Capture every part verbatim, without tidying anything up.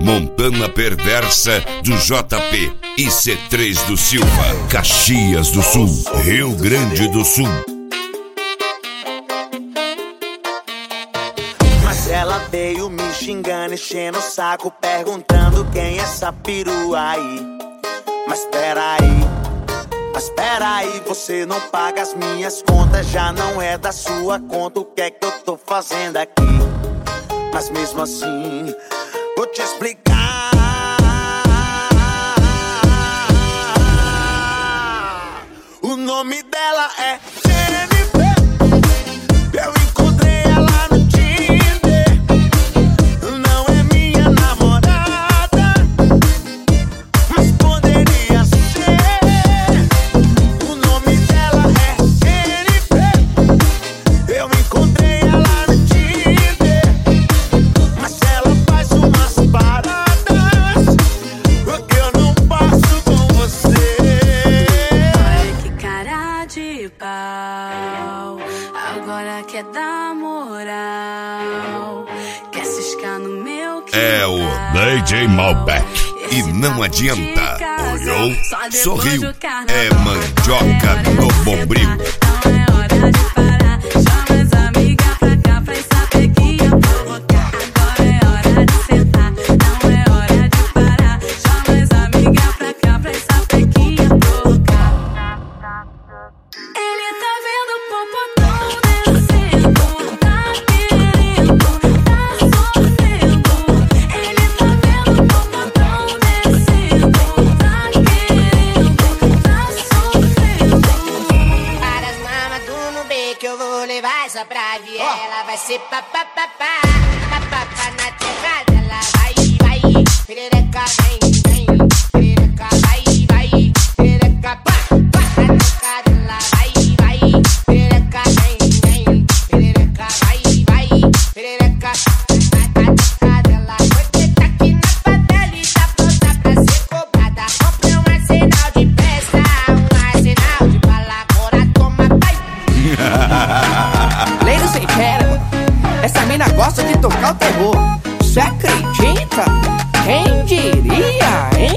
Montana Perversa do J P e C três do Silva, Caxias do Sul, Rio Grande do Sul. Mas ela veio me xingando, enchendo o saco, perguntando quem é essa perua aí. Mas peraí, mas peraí, você não paga as minhas contas, já não é da sua conta, o que é que eu tô fazendo aqui? Mas mesmo assim, vou te explicar. O nome dela é Jennifer. Eu encontrei ela no Tinder. Não é minha namorada, mas poderia ser. O nome dela é Jennifer. Eu encontrei ela no Tinder, mas ela faz umas paradas que eu não passo com você. Olha que cara de pau, agora quer dar moral, quer ciscar no meu quintal. É o D J Malbec e não adianta. Olhou, sorriu, é mandioca no bombril. Não é hora de parar, chama as amigas pra cá pra essa peguinha provocar. Agora é hora de sentar, não é hora de parar, chama as amigas pra cá pra essa peguinha provocar. Ele tá vendo o popotão descendo, tá querendo, tá sofrendo. Ele tá vendo o popotão descendo, tá querendo, tá sofrendo. Para as mamas do Nubê que eu vou levar essa pra viela. Vai ser papapá, papapá na terra dela. Vai, vai, perereca, vem, vem. Perereca, vai, vai, perereca, pá, pá. Na terra dela, vai, vai, perereca, vem, vem. Perereca, vai, vai, perereca, na terra dela. Você tá aqui na favela e tá pronta pra ser cobrada. Comprei um arsenal de festa, um arsenal de bala. Agora toma, vai. Ladies and gentlemen, essa mina gosta de tocar o terror. Você acredita? Quem diria, hein?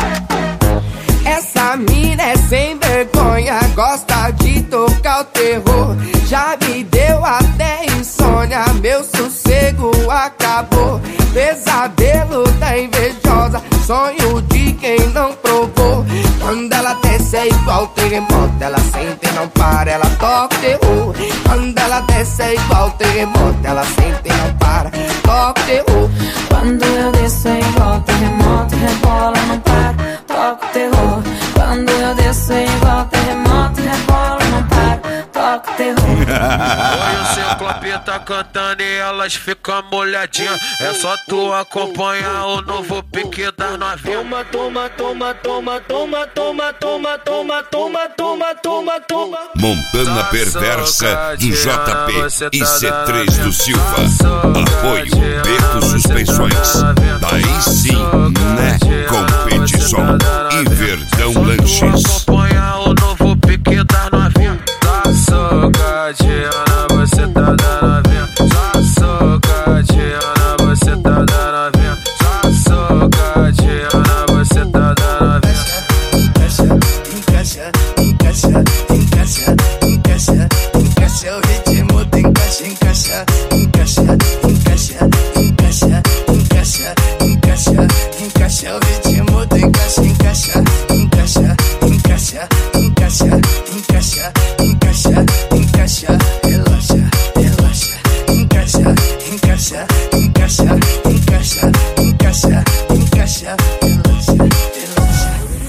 Essa mina é sem vergonha, gosta de tocar o terror. Já me deu até insônia, meu sossego acabou. Pesadelo da invejosa, sonho de quem não provou. Quando ela desce é igual terremoto, ela sente e não para, ela toca o terror. Quando ela desce é igual terremoto, ela sente e não para, toca o terror. Quando eu desço é igual terremoto, rebola, não para, toca o terror. Quando eu desço é igual terremoto, rebola, não para, toca o terror. Olha o Ciclope tá cantando e elas ficam molhadinhas. É só tu acompanhar o novo pique das novinhas. Toma, toma, toma, toma, toma, toma, toma, toma, toma, toma, toma. Montana Perversa do J P e C três do Silva. Apoio Beco Suspensões. Daí sim, né? Competição e Verdão Lanches. Acompanhar o novo pique das novinhas. Tá socadinha, você tá da novinha. Tá socadinha, você tá da novinha. Tá socadinha, você tá da novinha. Encaixa, encaixa, encaixa, encaixa, encaixa o ritmo do encaixa, encaixa, encaixa, encaixa, encaixa, encaixa, encaixa, encaixa o ritmo do encaixa, encaixa, encaixa, encaixa, encaixa, encaixa, encaixa, encaixa, relaxa, relaxa, encaixa, encaixa, encaixa, encaixa, encaixa, encaixa, relaxa, relaxa.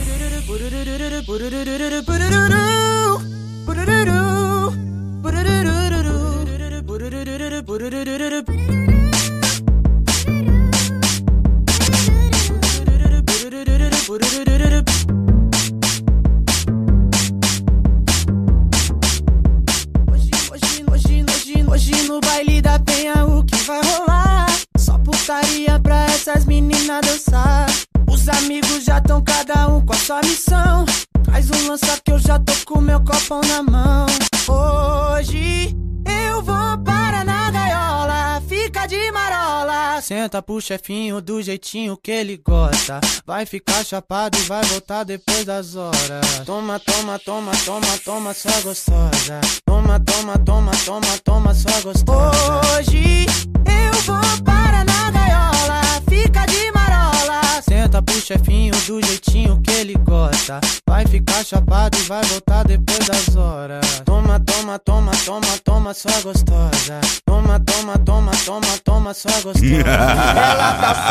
Hoje, hoje, hoje, hoje, hoje no baile da penha o que vai rolar? Só putaria pra essas meninas dançar. Os amigos já tão cada um com a sua missão. Traz um lança que eu já tô com meu copão na mão. Hoje eu vou para na gaiola, fica de marola. Senta pro chefinho do jeitinho que ele gosta. Vai ficar chapado e vai voltar depois das horas. Toma, toma, toma, toma, toma, só gostosa. Toma, toma, toma, toma, toma, só gostosa. Hoje eu vou para na gaiola, fica de marola. Senta pro chefinho do jeitinho que ele gosta. Vai ficar chapado e vai voltar depois das horas. Toma, toma, toma, toma, toma, só gostosa. Toma, toma, toma, toma, toma, só gostosa. Ela tá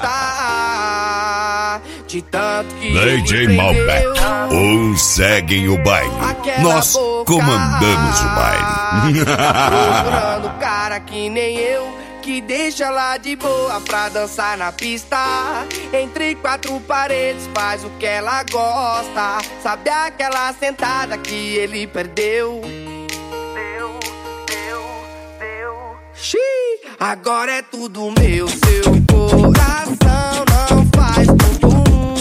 solta de tanto que D J Malbec, uns seguem o baile, nós comandamos o baile. Procurando cara que nem eu, que deixa ela de boa pra dançar na pista. Entre quatro paredes faz o que ela gosta. Sabe aquela sentada que ele perdeu? Deu, deu, deu. Xiii, agora é tudo meu. Seu coração não faz bumbum.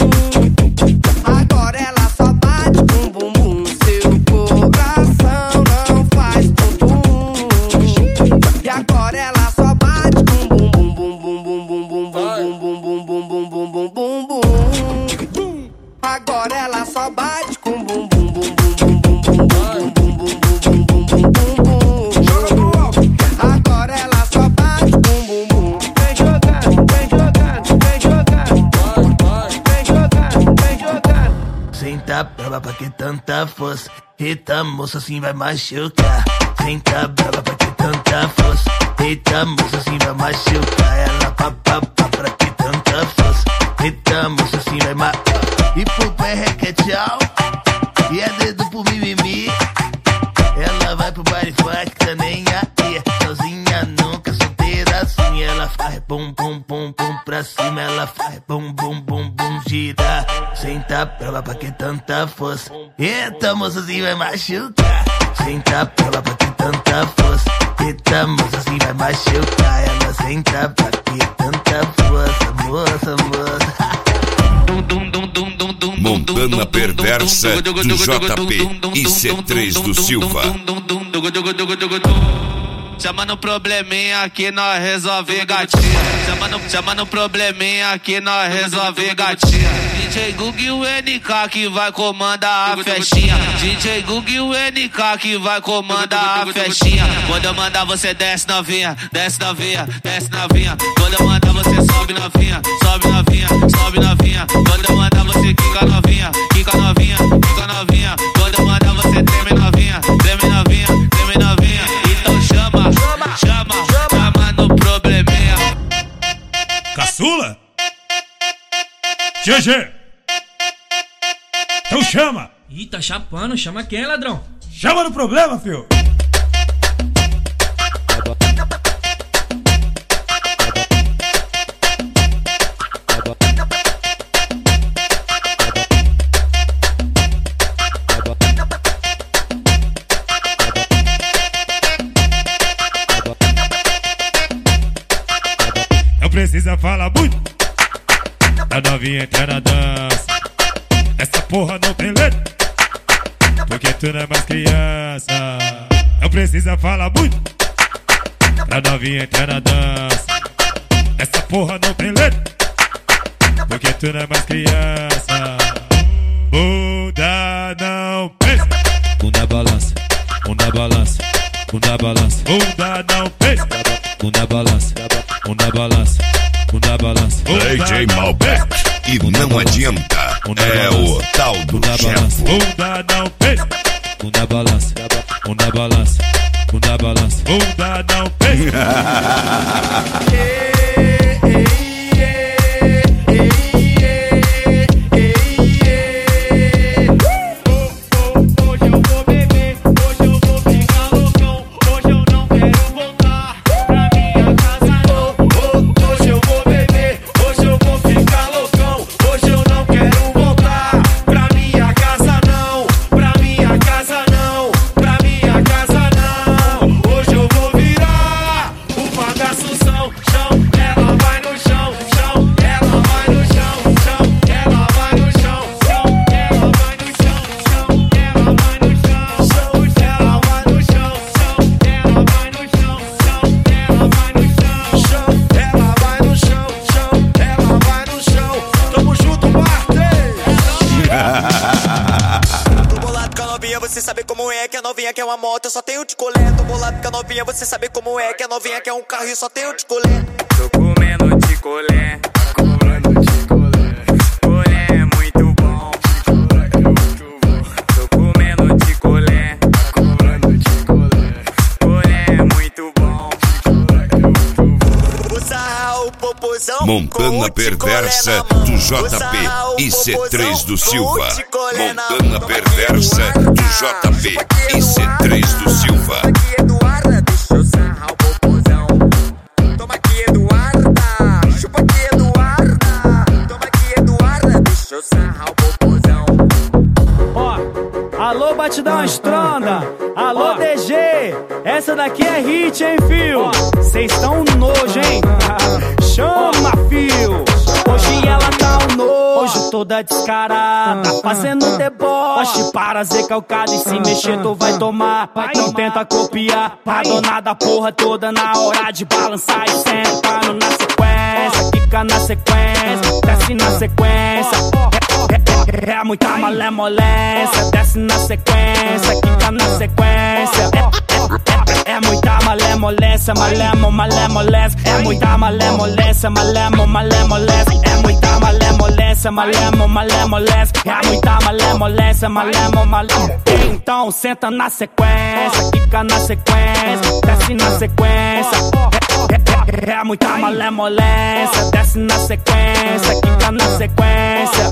Agora ela só bate bum bum bum. Seu coração não faz bumbum. E agora ela só bate bum bum bum bum bum bum bum bum bum bum bum bum bum bum bum bum. Agora ela só bate com bum bum bum bum bum bum bum bum bum bum bum bum bum bum. Joga pro alto. Agora ela só bate com bum bum. Vem jogando, vem jogando, vem jogando. Vem jogando, vem jogando. Senta brava pra que tanta força. Eita moça, assim vai machucar. Senta brava pra que tanta força. Eita moça, assim vai machucar. Ela pá pá pá pra que tanta força. Eita moça, assim vai machucar. E pro pé requete tchau. E é dedo pro mimimi. Ela vai pro baile funk, tá nem aí. Sozinha nunca, solteira assim. Ela faz bum bum bum bum pra cima. Ela faz bum bum bum bum gira. Senta prova pra que tanta força. Eita moça, assim vai machucar. Senta prova pra que tanta força. Eita moça, assim vai machucar. Ela senta pra que tanta força. Moça, moça. Montana Perversa do J P e C três do Silva. Chama no probleminha que nós resolve gatinha. Chama no, chama no probleminha que nós resolve gatinha. D J Gug e o N K que vai comandar a festinha. D J Gug e o N K que vai comandar a festinha. Quando eu mandar você desce novinha, desce novinha, desce novinha. Quando eu mandar você sobe novinha, sobe novinha, sobe novinha. Quando eu mandar você quica novinha, quica novinha, quica novinha. Quando eu mandar você treme novinha, treme novinha, treme novinha. Então chama, chama, chama, chama no probleminha. Caçula? G G! Então chama! Ih, tá chapando, chama quem, ladrão? Chama no problema, filho! Não precisa falar muito, a novinha entra na dança. Essa porra não tem letra, porque tu não é mais criança. Não precisa falar muito, a novinha entra na dança. Essa porra não tem letra, porque tu não é mais criança. Bunda não pensa, bunda balança, bunda balança, bunda balança. Bunda não pensa, bunda balança, bunda balança, bunda balança. D J Malbec, e não adianta, é o tal do chefe. Bunda não pensa, bunda balança, bunda balança, bunda balança. Bunda não pensa. Show novinha quer uma moto, eu só tenho de colher. Tô bolado com a novinha, você sabe como é. Que a novinha quer um carro e eu só tenho de colher. Tô comendo de colher, comendo de colher. Colher é muito bom. Tô comendo de colher, comendo de colher. Colher é muito bom. Usar o popozão. Montana Perversa do J P e C três do Silva. Montana Perversa do J P e C três do Silva. Toma aqui, Eduarda, deixa eu sarrar o popozão. Toma aqui, Eduarda, chupa aqui, Eduarda. Toma aqui, Eduarda, deixa eu sarrar o popozão. Ó, alô Batidão Estronda, alô D G, essa daqui é hit, hein, fio? Cês tão nojo, hein? Chama, fio! Hoje ela tá um nojo, toda descarada, fazendo deboche para ser calcada e se mexer tu vai tomar. Não tenta copiar, a dona da porra toda na hora de balançar e sentando na sequência, quica na sequência, desce na sequência. É, é, é muita malemolência, desce na sequência, quica na sequência. É, é, é, é muita malemolência, malemo, malemolência. É muita malemolência, malemo, malemolência. É muita malemolência, malemo, malemolência. É muita malemolência, malemo, malemolência. Então senta na sequência, quica na sequência, desce na sequência. É, é, é, é muita malemolência, desce na sequência, quica na sequência.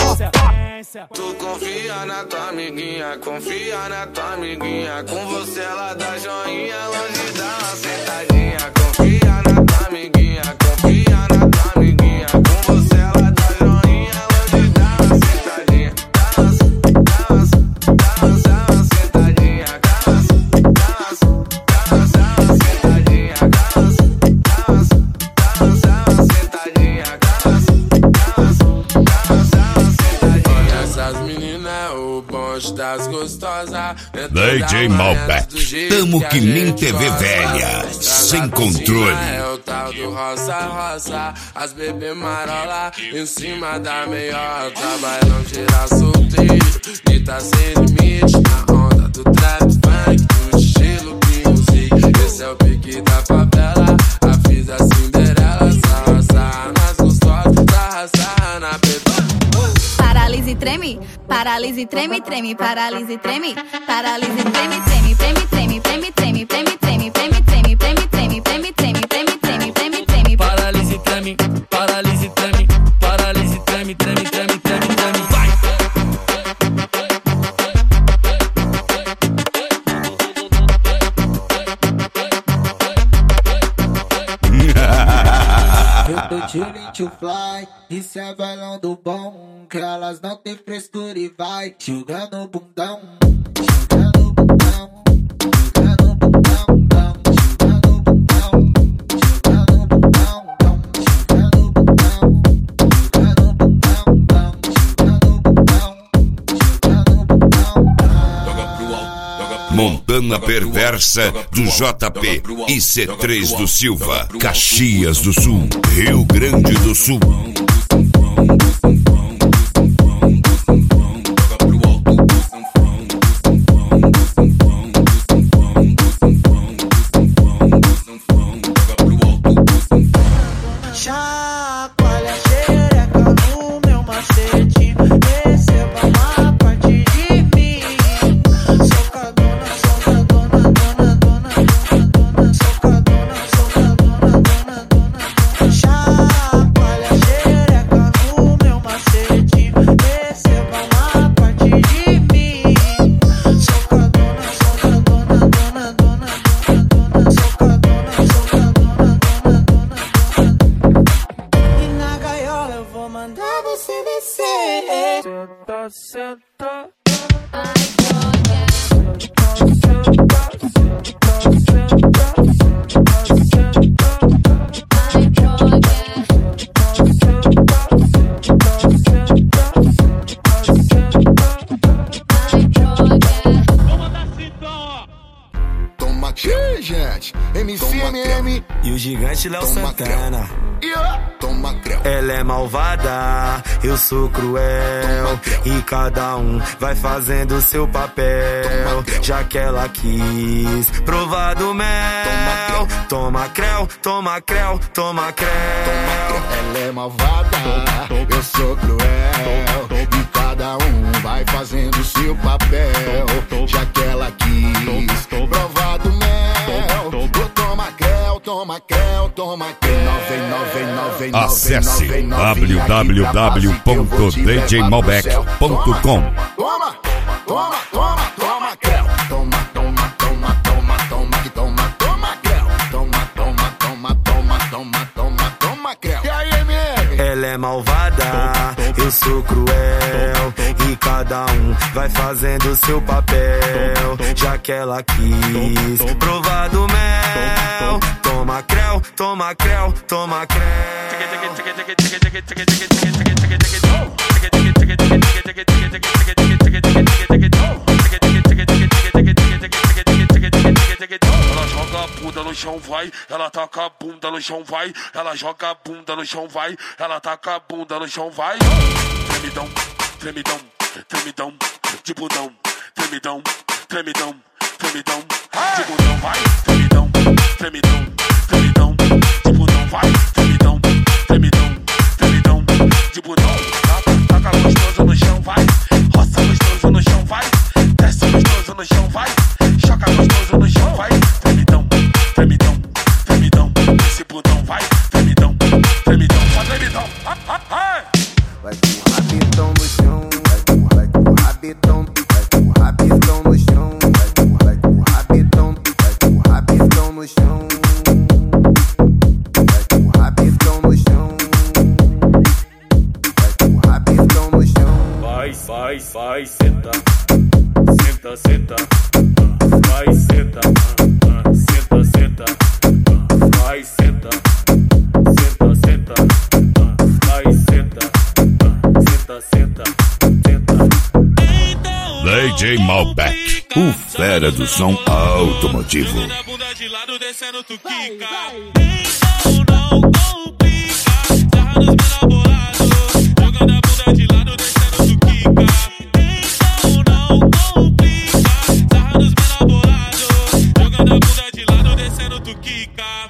Tu confia na tua amiguinha, confia na tua amiguinha. Com você ela dá joinha, longe dá uma sentadinha. Confia na tua amiguinha, confia na tua amiguinha. Com você ela dá joinha, longe dá uma sentadinha. Dança, dança, dança, dá uma sentadinha. Dança, dança, dança, dá uma sentadinha. Dança, dança, dança, dá uma sentadinha. Dança, dança, dança, dá uma sentadinha. Essas meninas é o bonde das gostosas. D J Malbec, tamo que nem T V velha, sem controle. É o tal do roça, roça. As bebê marola em cima da meiota. Bailão geral solteiro, grita sem limite. Na onda do trap funk, do estilo que music. Esse é o pique da favela, a fiz a Cinderela. Sarra, sarra nas gostosas, sarra, sarra na bebê. Paralise e treme, paralise e treme, treme, paralise e treme, paralise e treme, treme, treme, treme, treme, treme, treme, treme, treme, treme, treme, treme, treme, treme, treme, treme, treme, treme. Paralise e treme, paralise e treme, paralise e treme, treme, treme, treme, treme. Vai! Eu tô chillin' to fly, isso é bailão do bom. Que elas não tem frescura e vai jogando o bundão, jogando o bundão, jogando o bundão, jogando o bundão, jogando o bundão, jogando o bundão, jogando o bundão, jogando o bundão, jogando o bundão. Montana Perversa do J P e C três do Silva. Caxias do Sul, Rio Grande do Sul. Chacoalha xereca no meu macete, receba uma parte de mim. Socadona, socadona, dona, dona, dona, dona, socadona, socadona, dona, dona. Chacoalha xereca no meu macete, receba uma parte de mim. Socadona, socadona, dona, dona, dona, dona, socadona, socadona, dona, dona. E na gaiola eu vou mandar você descer. Senta, senta. Toma aqui, gente. M C M M e o gigante Léo Santana. Toma creu. Ela é malvada, eu sou cruel. E cada um vai fazendo seu papel. Já que ela quis provar do mel. Toma creu, toma creu, toma creu. Ela é malvada, eu sou cruel. E cada um vai fazendo seu papel. Já que ela quis provar do mel. Toma creu, toma creu, toma creu. Acesse w w w ponto d j malbec ponto com. Toma, toma, toma, toma creu. Toma, toma, toma, toma, toma, que toma, toma creu. Toma, toma, toma, toma, toma, toma, toma creu. E aí, amigo? Ela é malvada, eu sou cruel. E cada um vai fazendo seu papel. Já que ela quis provar do mel. Toma creu, toma creu, toma creu. Ela joga a bunda no chão, vai. Ela taca a bunda no chão, vai. Ela joga a bunda no chão, vai. Ela taca a bunda no chão, vai. Tremidão, tremidão, tremidão, de bundão. Tremidão, tremidão, tremidão, de bundão, vai. Tremidão, tremidão, tremidão, de bundão, vai. Tremidão, tremidão, tremidão, de bundão. Taca, taca gostoso no chão, vai. Roça gostoso no chão, vai. Desce gostoso no chão, vai. Choca gostoso no chão, vai. Tremidão, tremidão, tremidão, esse bundão, vai. Tremidão, tremidão, só tremidão. Vai com o rabetão no chão, vai com, vai com o rabetão, vai com o rabetão no chão, vai com, vai com o rabetão, vai com o rabetão no chão, vai com o rabetão no chão, vai com o rabetão no chão. Vai, vai, vai, senta, senta, senta, vai, senta, senta, senta, vai, senta, senta, senta, vai, senta, senta, senta, senta. D J Malbec, o fera do som automotivo. Bunda de lado descendo tu quica. Não, não, não.